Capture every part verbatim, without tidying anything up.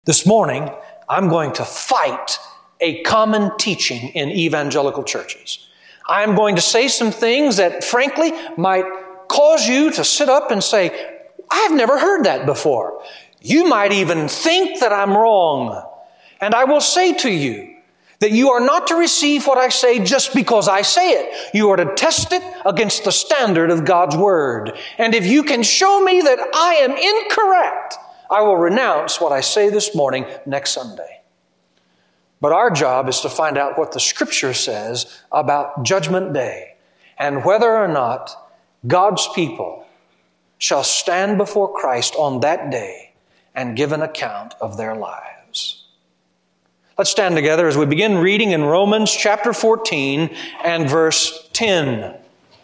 This morning, I'm going to fight a common teaching in evangelical churches. I'm going to say some things that, frankly, might cause you to sit up and say, I've never heard that before. You might even think that I'm wrong. And I will say to you that you are not to receive what I say just because I say it. You are to test it against the standard of God's Word. And if you can show me that I am incorrect, I will renounce what I say this morning next Sunday. But our job is to find out what the Scripture says about Judgment Day and whether or not God's people shall stand before Christ on that day and give an account of their lives. Let's stand together as we begin reading in Romans chapter fourteen and verse ten.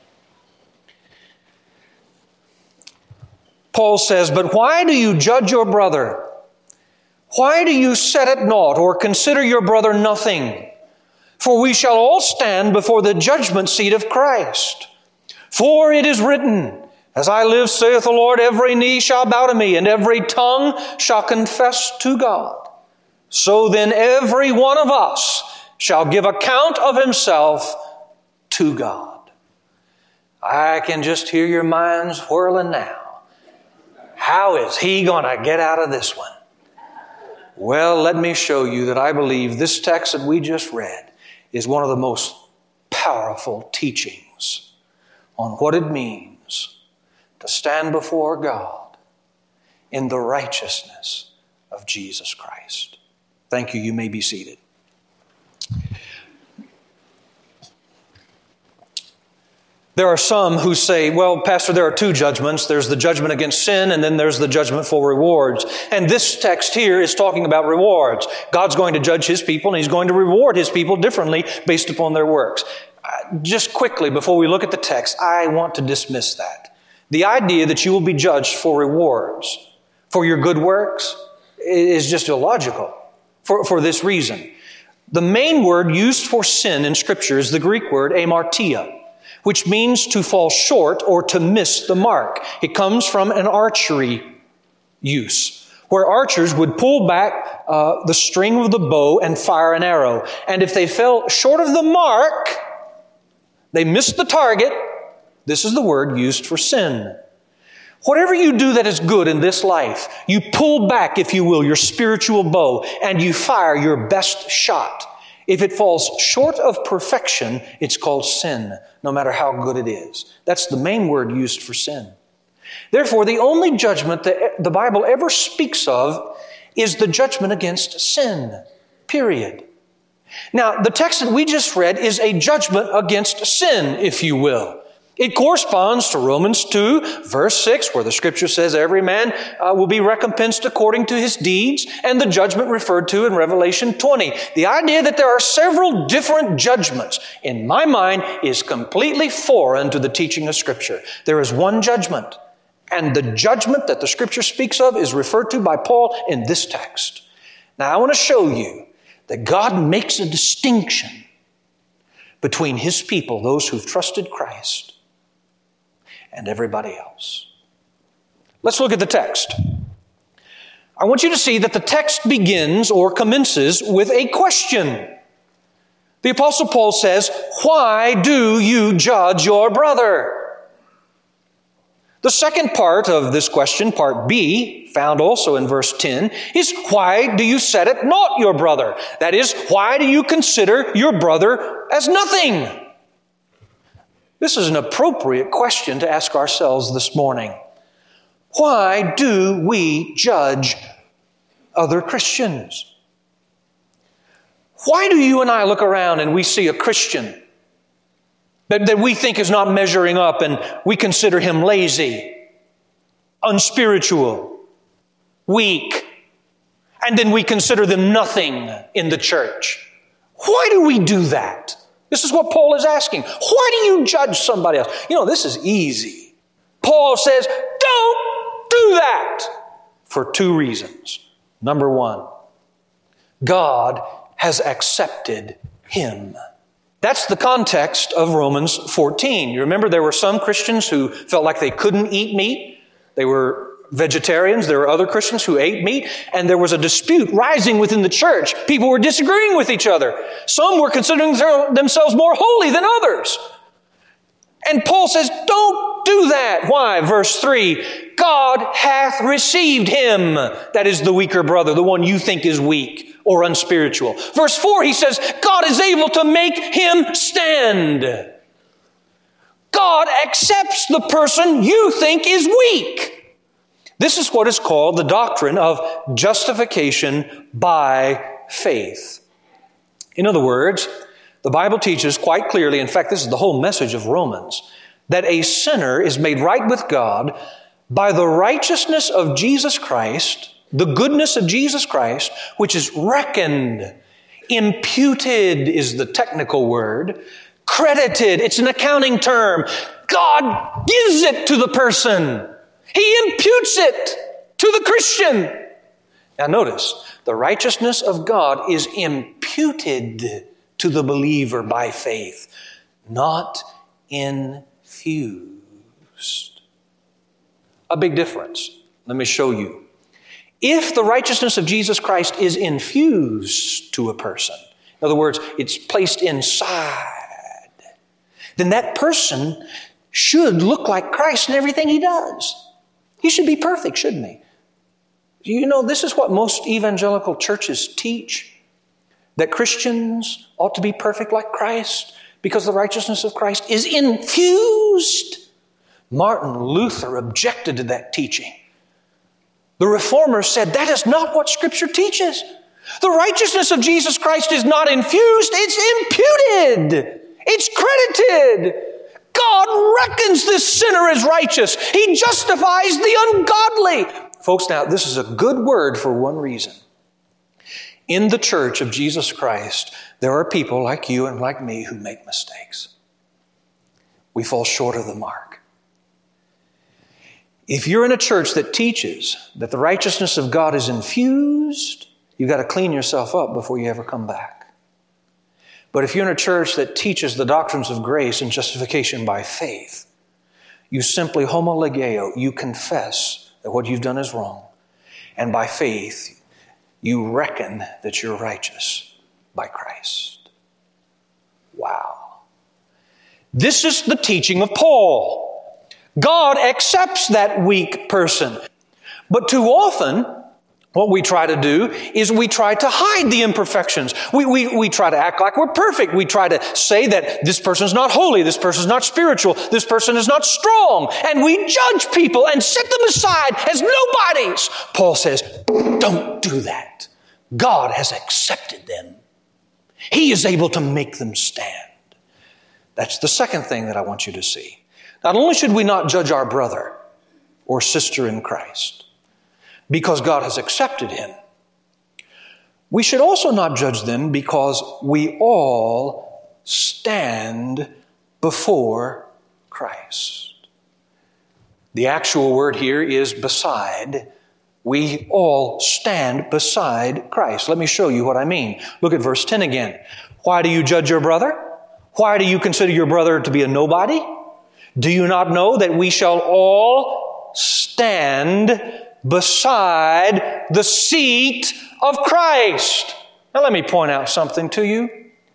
Paul says, "But why do you judge your brother? Why do you set at naught or consider your brother nothing? For we shall all stand before the judgment seat of Christ. For it is written, As I live, saith the Lord, every knee shall bow to me, and every tongue shall confess to God. So then every one of us shall give account of himself to God." I can just hear your minds whirling now. How is he going to get out of this one? Well, let me show you that I believe this text that we just read is one of the most powerful teachings on what it means to stand before God in the righteousness of Jesus Christ. Thank you. You may be seated. There are some who say, well, Pastor, there are two judgments. There's the judgment against sin, and then there's the judgment for rewards. And this text here is talking about rewards. God's going to judge His people, and He's going to reward His people differently based upon their works. Uh, just quickly, before we look at the text, I want to dismiss that. The idea that you will be judged for rewards, for your good works, is just illogical for, for this reason. The main word used for sin in Scripture is the Greek word amartia, which means to fall short or to miss the mark. It comes from an archery use, where archers would pull back uh, the string of the bow and fire an arrow. And if they fell short of the mark, they missed the target. This is the word used for sin. Whatever you do that is good in this life, you pull back, if you will, your spiritual bow and you fire your best shot. If it falls short of perfection, it's called sin, no matter how good it is. That's the main word used for sin. Therefore, the only judgment that the Bible ever speaks of is the judgment against sin, period. Now, the text that we just read is a judgment against sin, if you will. It corresponds to Romans two, verse six, where the Scripture says every man uh, will be recompensed according to his deeds, and the judgment referred to in Revelation twenty. The idea that there are several different judgments, in my mind, is completely foreign to the teaching of Scripture. There is one judgment, and the judgment that the Scripture speaks of is referred to by Paul in this text. Now, I want to show you that God makes a distinction between His people, those who've trusted Christ, and everybody else. Let's look at the text. I want you to see that the text begins or commences with a question. The Apostle Paul says, "Why do you judge your brother?" The second part of this question, part B, found also in verse ten, is why do you set at naught your brother? That is, why do you consider your brother as nothing? This is an appropriate question to ask ourselves this morning. Why do we judge other Christians? Why do you and I look around and we see a Christian that, that we think is not measuring up and we consider him lazy, unspiritual, weak, and then we consider them nothing in the church? Why do we do that? This is what Paul is asking. Why do you judge somebody else? You know, this is easy. Paul says, don't do that for two reasons. Number one, God has accepted him. That's the context of Romans fourteen. You remember there were some Christians who felt like they couldn't eat meat. They were vegetarians, there were other Christians who ate meat, and there was a dispute rising within the church. People were disagreeing with each other. Some were considering themselves more holy than others. And Paul says, don't do that. Why? Verse three, God hath received him. That is the weaker brother, the one you think is weak or unspiritual. Verse four, he says, God is able to make him stand. God accepts the person you think is weak. This is what is called the doctrine of justification by faith. In other words, the Bible teaches quite clearly, in fact, this is the whole message of Romans, that a sinner is made right with God by the righteousness of Jesus Christ, the goodness of Jesus Christ, which is reckoned. Imputed is the technical word. Credited, it's an accounting term. God gives it to the person. He imputes it to the Christian. Now notice, the righteousness of God is imputed to the believer by faith, not infused. A big difference. Let me show you. If the righteousness of Jesus Christ is infused to a person, in other words, it's placed inside, then that person should look like Christ in everything he does. He should be perfect, shouldn't he? You know, this is what most evangelical churches teach, that Christians ought to be perfect like Christ because the righteousness of Christ is infused. Martin Luther objected to that teaching. The Reformers said that is not what Scripture teaches. The righteousness of Jesus Christ is not infused, it's imputed. It's credited. God reckons this sinner as righteous. He justifies the ungodly. Folks, now, this is a good word for one reason. In the church of Jesus Christ, there are people like you and like me who make mistakes. We fall short of the mark. If you're in a church that teaches that the righteousness of God is infused, you've got to clean yourself up before you ever come back. But if you're in a church that teaches the doctrines of grace and justification by faith, you simply homologeo, you confess that what you've done is wrong. And by faith, you reckon that you're righteous by Christ. Wow. This is the teaching of Paul. God accepts that weak person. But too often, what we try to do is we try to hide the imperfections. We, we, we try to act like we're perfect. We try to say that this person's not holy, this person's not spiritual, this person is not strong. And we judge people and set them aside as nobodies. Paul says, don't do that. God has accepted them. He is able to make them stand. That's the second thing that I want you to see. Not only should we not judge our brother or sister in Christ because God has accepted him, we should also not judge them because we all stand before Christ. The actual word here is beside. We all stand beside Christ. Let me show you what I mean. Look at verse ten again. Why do you judge your brother? Why do you consider your brother to be a nobody? Do you not know that we shall all stand beside the seat of Christ? Now let me point out something to you.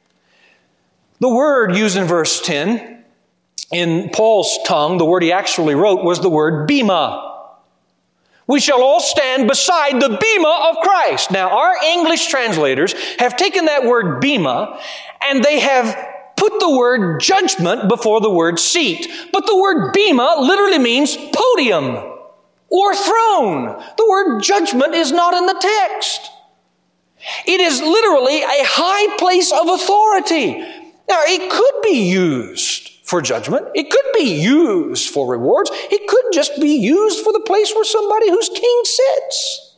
The word used in verse ten, in Paul's tongue, the word he actually wrote was the word bema. We shall all stand beside the bema of Christ. Now, our English translators have taken that word bema and they have put the word judgment before the word seat. But the word bema literally means podium or throne. The word judgment is not in the text. It is literally a high place of authority. Now, it could be used for judgment. It could be used for rewards. It could just be used for the place where somebody who's king sits.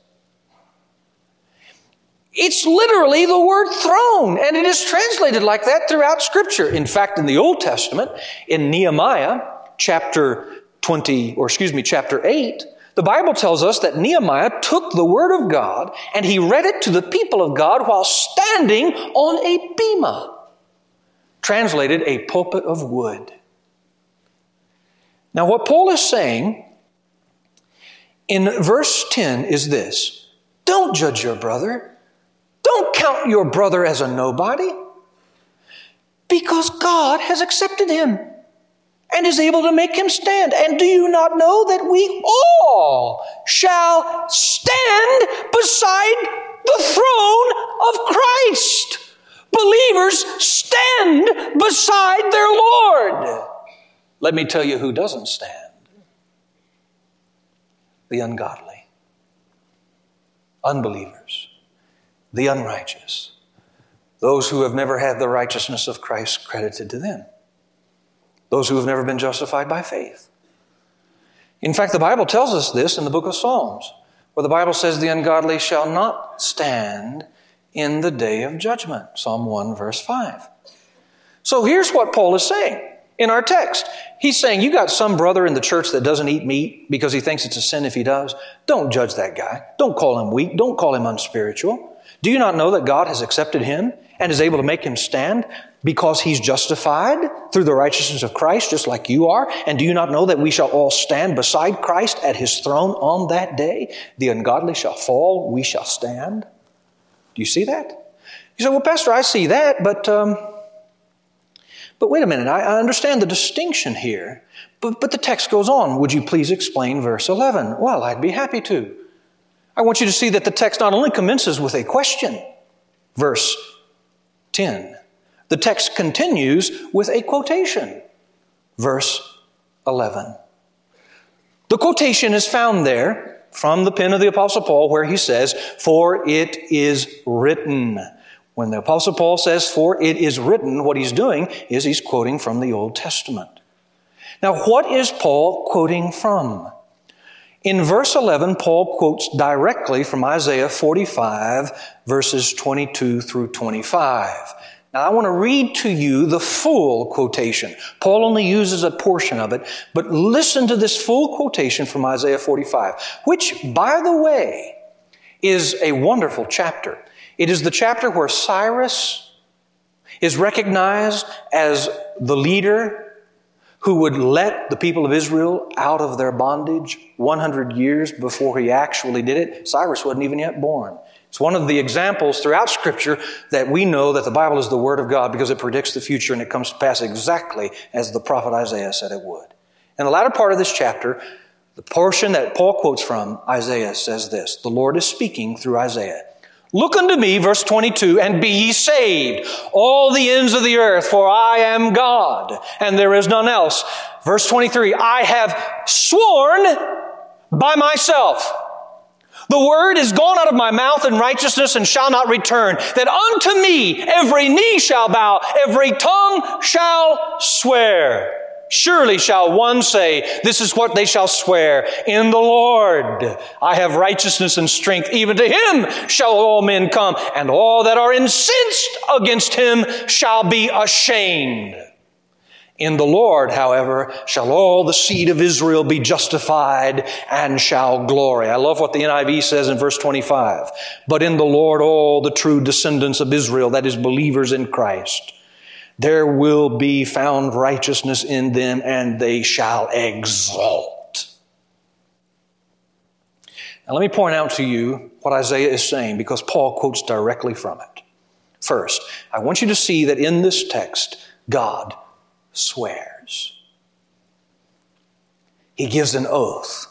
It's literally the word throne, and it is translated like that throughout Scripture. In fact, in the Old Testament, in Nehemiah chapter twenty, or excuse me, chapter eight, the Bible tells us that Nehemiah took the Word of God and he read it to the people of God while standing on a bema. Translated, a pulpit of wood. Now, what Paul is saying in verse ten is this: don't judge your brother. Don't count your brother as a nobody, because God has accepted him and is able to make him stand. And do you not know that we all shall stand beside the throne of Christ? Believers stand beside their Lord. Let me tell you who doesn't stand. The ungodly, unbelievers, the unrighteous, those who have never had the righteousness of Christ credited to them, those who have never been justified by faith. In fact, the Bible tells us this in the book of Psalms, where the Bible says the ungodly shall not stand in the day of judgment. Psalm one, verse five. So here's what Paul is saying in our text. He's saying, you got some brother in the church that doesn't eat meat because he thinks it's a sin if he does. Don't judge that guy. Don't call him weak. Don't call him unspiritual. Do you not know that God has accepted him and is able to make him stand because he's justified through the righteousness of Christ, just like you are? And do you not know that we shall all stand beside Christ at his throne on that day? The ungodly shall fall, we shall stand. Do you see that? You say, well, Pastor, I see that, but um, but wait a minute. I, I understand the distinction here, but, but the text goes on. Would you please explain verse eleven? Well, I'd be happy to. I want you to see that the text not only commences with a question, verse ten. The text continues with a quotation, verse eleven. The quotation is found there from the pen of the Apostle Paul, where he says, for it is written. When the Apostle Paul says, for it is written, what he's doing is he's quoting from the Old Testament. Now, what is Paul quoting from? In verse eleven, Paul quotes directly from Isaiah forty-five, verses twenty-two through twenty-five. Now, I want to read to you the full quotation. Paul only uses a portion of it, but listen to this full quotation from Isaiah forty-five, which, by the way, is a wonderful chapter. It is the chapter where Cyrus is recognized as the leader who would let the people of Israel out of their bondage one hundred years before he actually did it. Cyrus wasn't even yet born. It's one of the examples throughout Scripture that we know that the Bible is the Word of God because it predicts the future and it comes to pass exactly as the prophet Isaiah said it would. In the latter part of this chapter, the portion that Paul quotes from, Isaiah says this. The Lord is speaking through Isaiah. Look unto me, verse twenty-two, and be ye saved, all the ends of the earth, for I am God, and there is none else. Verse twenty-three, I have sworn by myself. The word is gone out of my mouth in righteousness and shall not return, that unto me every knee shall bow, every tongue shall swear. Surely shall one say, this is what they shall swear, in the Lord I have righteousness and strength, even to him shall all men come, and all that are incensed against him shall be ashamed. In the Lord, however, shall all the seed of Israel be justified and shall glory. I love what the N I V says in verse twenty-five. But in the Lord, all the true descendants of Israel, that is, believers in Christ, there will be found righteousness in them, and they shall exalt. Now let me point out to you what Isaiah is saying, because Paul quotes directly from it. First, I want you to see that in this text, God swears. He gives an oath.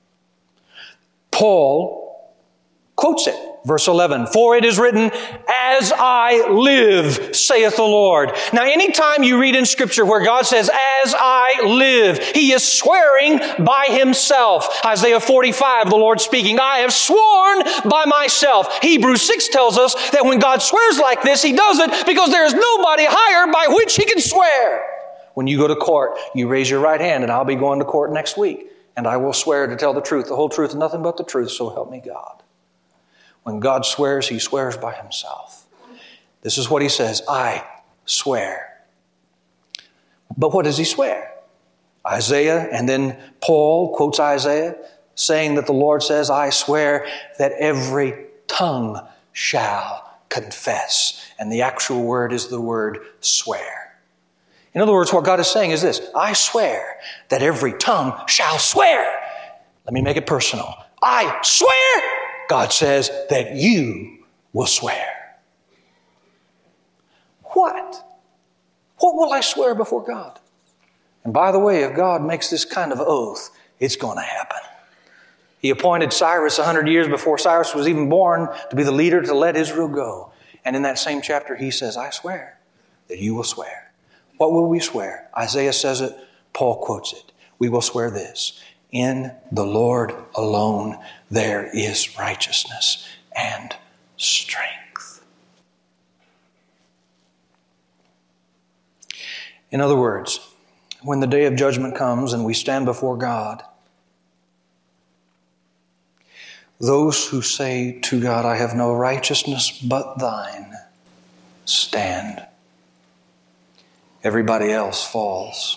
Paul quotes it. Verse eleven, for it is written, as I live, saith the Lord. Now, anytime you read in Scripture where God says, as I live, He is swearing by Himself. Isaiah forty-five, the Lord speaking, I have sworn by myself. Hebrews six tells us that when God swears like this, He does it because there is nobody higher by which He can swear. When you go to court, you raise your right hand, and I'll be going to court next week, and I will swear to tell the truth, the whole truth, and nothing but the truth, so help me God. When God swears, He swears by Himself. This is what He says, I swear. But what does He swear? Isaiah, and then Paul quotes Isaiah, saying that the Lord says, I swear that every tongue shall confess. And the actual word is the word swear. In other words, what God is saying is this, I swear that every tongue shall swear. Let me make it personal. I swear, God says, that you will swear. What? What will I swear before God? And by the way, if God makes this kind of oath, it's going to happen. He appointed Cyrus a hundred years before Cyrus was even born to be the leader to let Israel go. And in that same chapter, he says, I swear that you will swear. What will we swear? Isaiah says it. Paul quotes it. We will swear this. In the Lord alone there is righteousness and strength. In other words, when the day of judgment comes and we stand before God, those who say to God, I have no righteousness but thine, stand. Everybody else falls.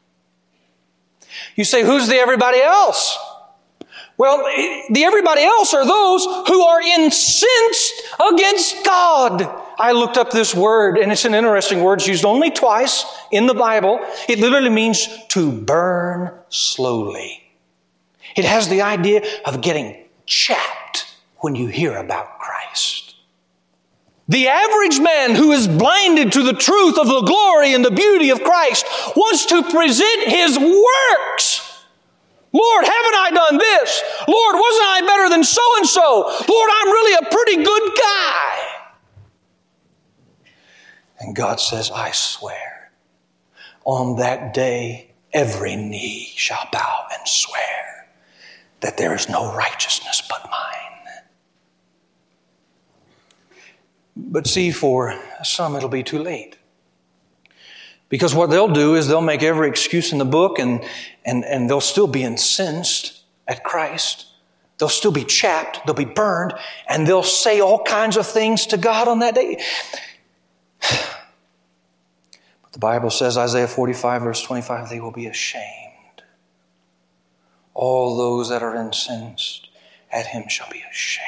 You say, who's the everybody else? Well, the everybody else are those who are incensed against God. I looked up this word, and it's an interesting word. It's used only twice in the Bible. It literally means to burn slowly. It has the idea of getting chapped when you hear about Christ. The average man who is blinded to the truth of the glory and the beauty of Christ wants to present his works. Lord, haven't I done this? Lord, wasn't I better than so-and-so? Lord, I'm really a pretty good guy. And God says, I swear, on that day every knee shall bow and swear that there is no righteousness but mine. But see, for some it'll be too late. Because what they'll do is they'll make every excuse in the book and, and, and they'll still be incensed at Christ. They'll still be chapped, they'll be burned, and they'll say all kinds of things to God on that day. But the Bible says, Isaiah forty-five, verse twenty-five, they will be ashamed. All those that are incensed at him shall be ashamed.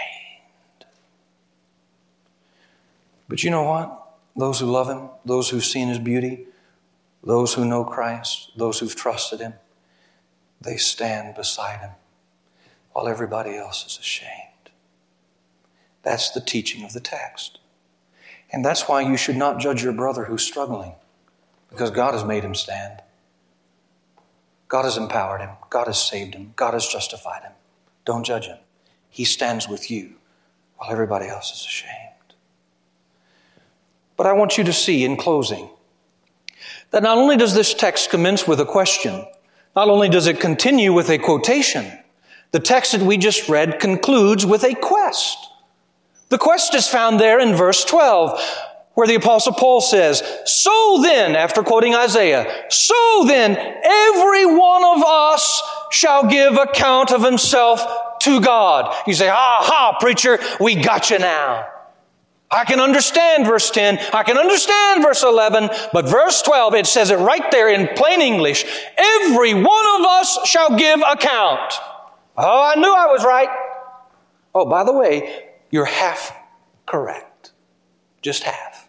But you know what? Those who love him, those who've seen his beauty, those who know Christ, those who've trusted him, they stand beside him while everybody else is ashamed. That's the teaching of the text. And that's why you should not judge your brother who's struggling, because God has made him stand. God has empowered him. God has saved him. God has justified him. Don't judge him. He stands with you while everybody else is ashamed. But I want you to see in closing that not only does this text commence with a question, not only does it continue with a quotation, the text that we just read concludes with a quest. The quest is found there in verse twelve, where the Apostle Paul says, so then, after quoting Isaiah, so then every one of us shall give account of himself to God. You say, aha, preacher, we got you now. I can understand verse ten, I can understand verse eleven, but verse twelve, it says it right there in plain English. Every one of us shall give account. Oh, I knew I was right. Oh, by the way, you're half correct. Just half.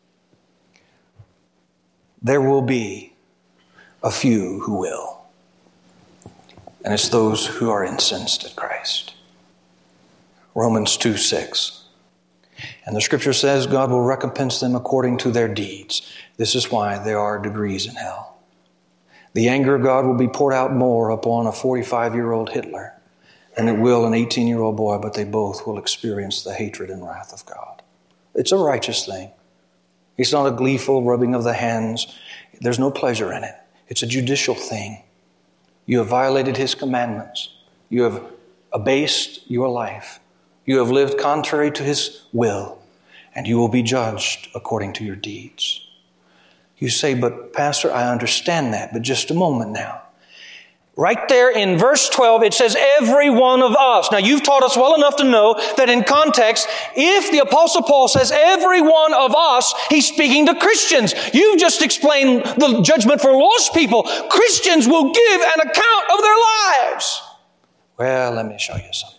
There will be a few who will. And it's those who are incensed at Christ. Romans two six. And the scripture says God will recompense them according to their deeds. This is why there are degrees in hell. The anger of God will be poured out more upon a forty-five-year-old Hitler than it will an eighteen-year-old boy, but they both will experience the hatred and wrath of God. It's a righteous thing. It's not a gleeful rubbing of the hands. There's no pleasure in it. It's a judicial thing. You have violated his commandments. You have abased your life. You have lived contrary to his will, and you will be judged according to your deeds. You say, but Pastor, I understand that, but just a moment now. Right there in verse twelve, it says, every one of us. Now, you've taught us well enough to know that in context, if the Apostle Paul says every one of us, he's speaking to Christians. You've just explained the judgment for lost people. Christians will give an account of their lives. Well, let me show you something.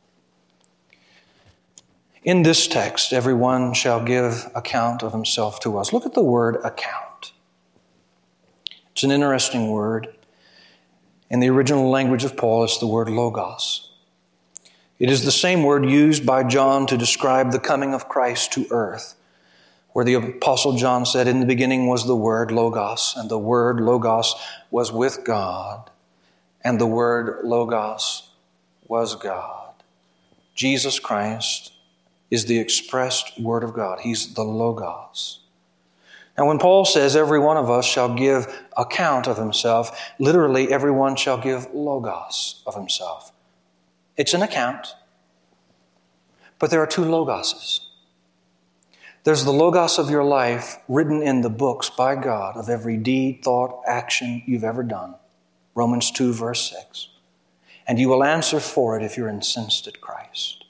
In this text, everyone shall give account of himself to us. Look at the word account. It's an interesting word. In the original language of Paul, it's the word logos. It is the same word used by John to describe the coming of Christ to earth, where the Apostle John said, in the beginning was the word logos, and the word logos was with God, and the word logos was God. Jesus Christ is the expressed word of God. He's the logos. Now when Paul says every one of us shall give account of himself, literally everyone shall give logos of himself. It's an account, but there are two logoses. There's the logos of your life written in the books by God of every deed, thought, action you've ever done. Romans two, verse six. And you will answer for it if you're incensed at Christ.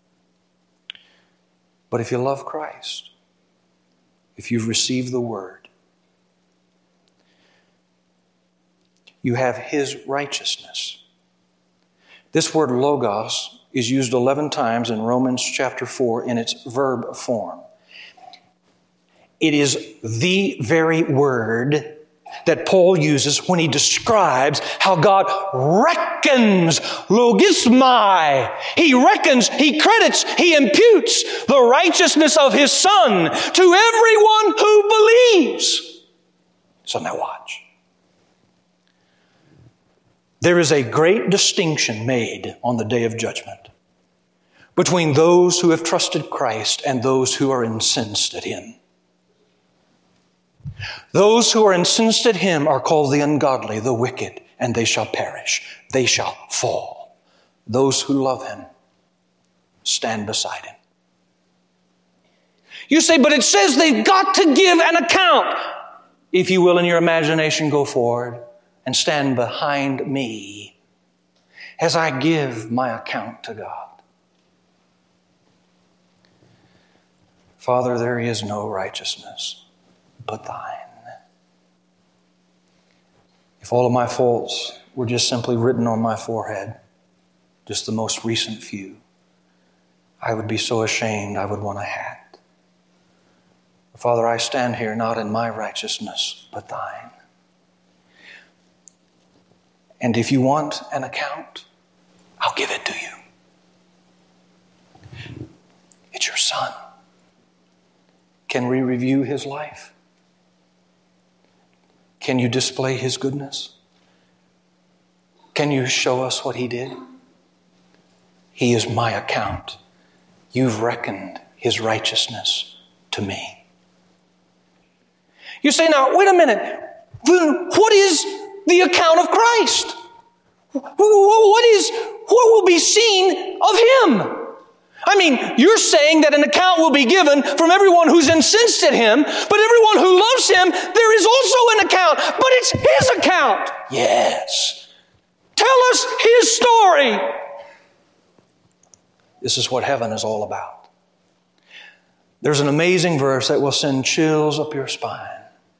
But if you love Christ, if you've received the Word, you have His righteousness. This word logos is used eleven times in Romans chapter four in its verb form. It is the very word that Paul uses when he describes how God reckons, logismai. He reckons, He credits, He imputes the righteousness of His Son to everyone who believes. So now watch. There is a great distinction made on the day of judgment between those who have trusted Christ and those who are incensed at Him. Those who are incensed at Him are called the ungodly, the wicked, and they shall perish. They shall fall. Those who love Him stand beside Him. You say, but it says they've got to give an account. If you will, in your imagination, go forward and stand behind me as I give my account to God. Father, there is no righteousness but Thine. If all of my faults were just simply written on my forehead, just the most recent few, I would be so ashamed I would want a hat. Father, I stand here not in my righteousness, but Thine. And if you want an account, I'll give it to you. It's your Son. Can we review His life? Can you display His goodness? Can you show us what He did? He is my account. You've reckoned His righteousness to me. You say, now, wait a minute. What is the account of Christ? What is, what will be seen of Him? I mean, you're saying that an account will be given from everyone who's incensed at Him, but everyone who loves Him, there is also an account, but it's His account. Yes. Tell us His story. This is what heaven is all about. There's an amazing verse that will send chills up your spine.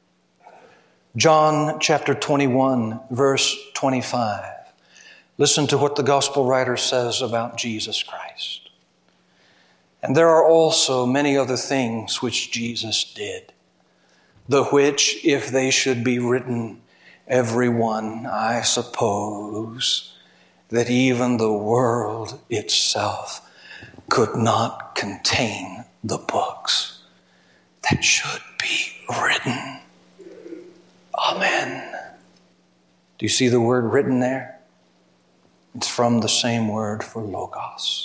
John chapter twenty-one, verse twenty-five. Listen to what the gospel writer says about Jesus Christ. And there are also many other things which Jesus did, the which, if they should be written, every one, I suppose, that even the world itself could not contain the books that should be written. Amen. Do you see the word written there? It's from the same word for logos.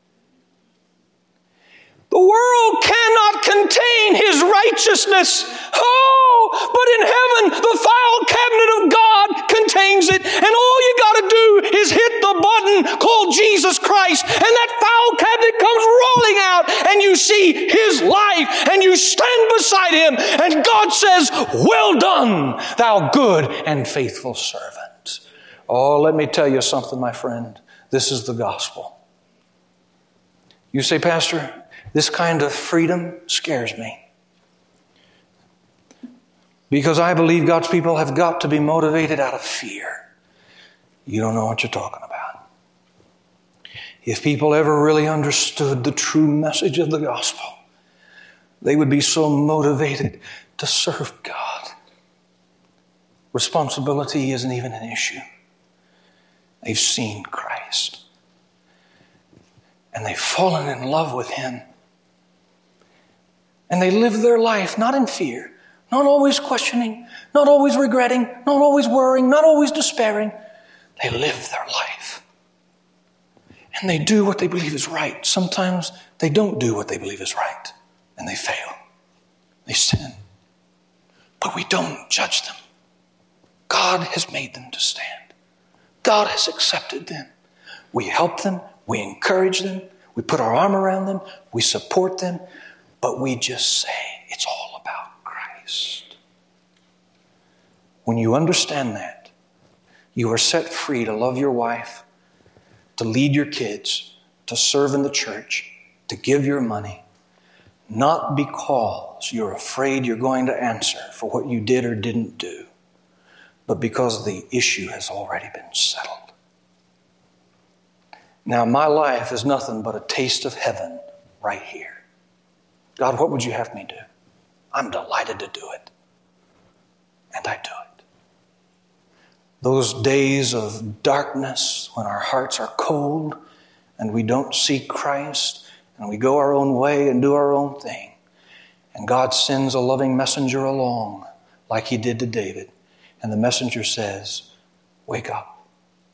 The world cannot contain His righteousness. Oh, but in heaven, the file cabinet of God contains it. And all you got to do is hit the button called Jesus Christ. And that file cabinet comes rolling out. And you see His life. And you stand beside Him. And God says, well done, thou good and faithful servant. Oh, let me tell you something, my friend. This is the gospel. You say, Pastor, this kind of freedom scares me. Because I believe God's people have got to be motivated out of fear. You don't know what you're talking about. If people ever really understood the true message of the gospel, they would be so motivated to serve God. Responsibility isn't even an issue. They've seen Christ. And they've fallen in love with Him. And they live their life not in fear, not always questioning, not always regretting, not always worrying, not always despairing. They live their life. And they do what they believe is right. Sometimes they don't do what they believe is right. And they fail. They sin. But we don't judge them. God has made them to stand. God has accepted them. We help them. We encourage them. We put our arm around them. We support them. But we just say, it's all about Christ. When you understand that, you are set free to love your wife, to lead your kids, to serve in the church, to give your money, not because you're afraid you're going to answer for what you did or didn't do, but because the issue has already been settled. Now, my life is nothing but a taste of heaven right here. God, what would you have me do? I'm delighted to do it. And I do it. Those days of darkness when our hearts are cold and we don't see Christ and we go our own way and do our own thing. And God sends a loving messenger along like He did to David. And the messenger says, wake up.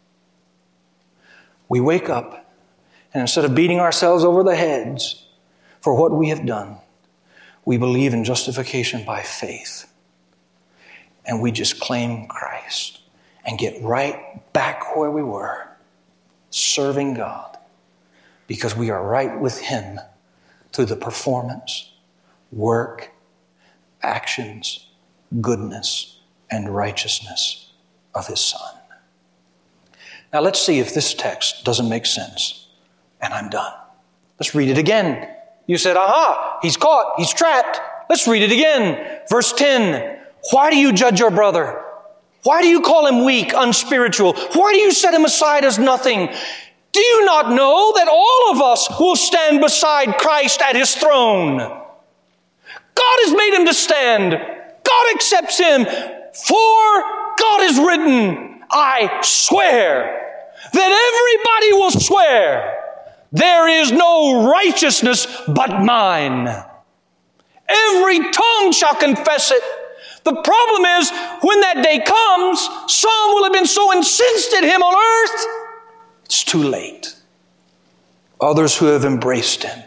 We wake up, and instead of beating ourselves over the heads for what we have done, we believe in justification by faith. And we just claim Christ and get right back where we were, serving God, because we are right with Him through the performance, work, actions, goodness, and righteousness of His Son. Now let's see if this text doesn't make sense. And I'm done. Let's read it again. You said, aha, he's caught, he's trapped. Let's read it again. Verse ten, why do you judge your brother? Why do you call him weak, unspiritual? Why do you set him aside as nothing? Do you not know that all of us will stand beside Christ at His throne? God has made him to stand. God accepts him. For God has written, I swear that everybody will swear there is no righteousness but mine. Every tongue shall confess it. The problem is, when that day comes, some will have been so incensed at Him on earth, it's too late. Others who have embraced Him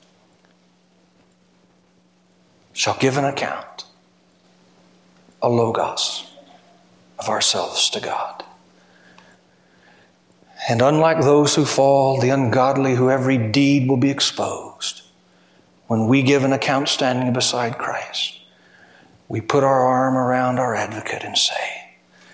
shall give an account, a logos, of ourselves to God. And unlike those who fall, the ungodly, who every deed will be exposed, when we give an account standing beside Christ, we put our arm around our advocate and say,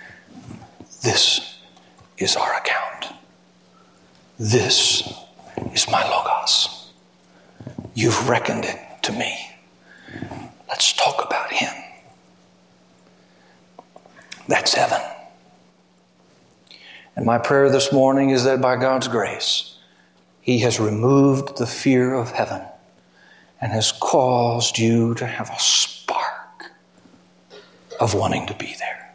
this is our account. This is my logos. You've reckoned it to me. Let's talk about Him. That's heaven. And my prayer this morning is that by God's grace, He has removed the fear of heaven and has caused you to have a spark of wanting to be there.